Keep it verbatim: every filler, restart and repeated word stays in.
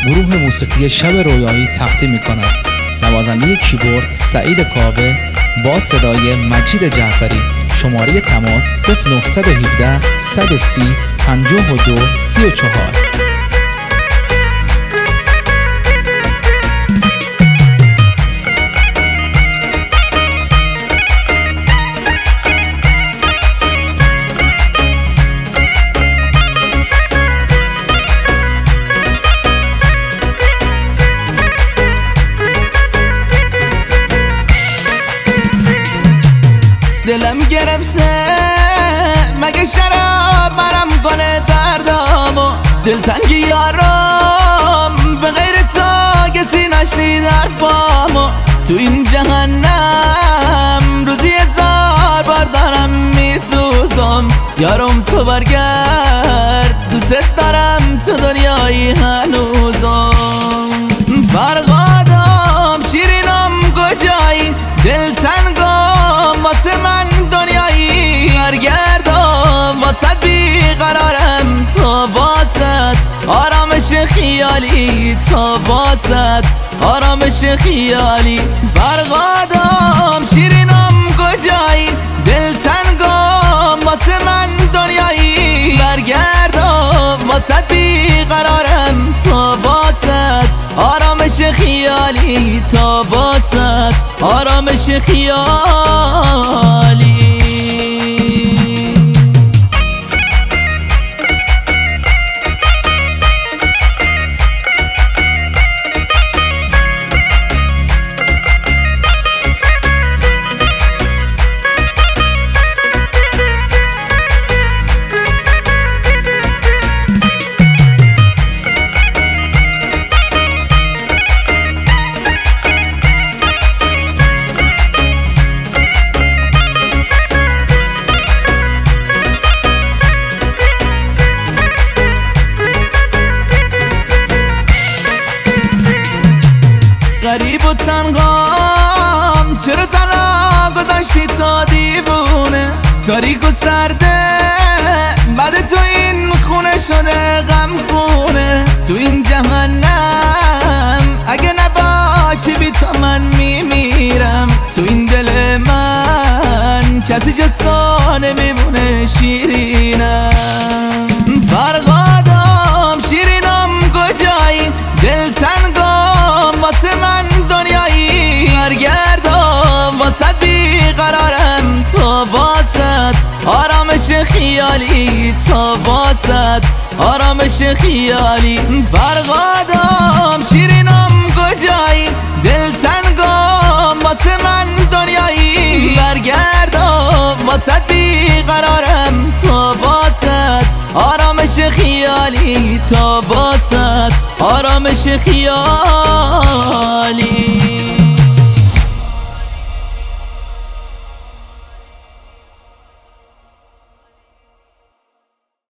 گروه موسیقی شب رویایی تقدیم می‌کند. نوازنده کیبورد سعید کاوه با صدای مجید جعفری. شماره تماس صفر نه یک هفت صد و سی پنجاه و دو سی و چهار. دلم گرفته مگه شراب مرم کنه دردامو، دلتنگی یارم به غیر تو کسی نشنید حرفامو. تو این جهنم روزی هزار بار دارم میسوزم، یارم تو برگرد دوست دارم تو دنیایی هنوزم. فرقادم شیرینم کجایی، دلتنگم واسه من دنیایی، برگردم واسه بیقرارم تا واسد آرامش خیالی، تا واسد آرامش خیالی. فرقادم شیرینم کجایی، دلتنگم واسه من دنیایی، برگردم واسه بیقرارم تا واسد آرامش خیالی، تا واسد آرامش خیالی. غریب و تنهام چرا تنها گذاشتی تا دیوونه، تاریک و سرده بعد تو این خونه شده غم خونه. تو این جهنم اگه نباشی بی تو من میمیرم، تو این دل من کسی جز تو نمیمونه شیرینم. فرقادم شیرینم کجایی، دلتنگم واسه من دنیایی، برگردم واسه بیقرارم تا واسد آرامش خیالی، تا واسد آرامش خیالی. فرقادم شیرینم کجایی، دلتنگم واسه من دنیایی، برگردم واسه بیقرارم تا واسد آرامش خیالی، تا واسد آرامش خیالی.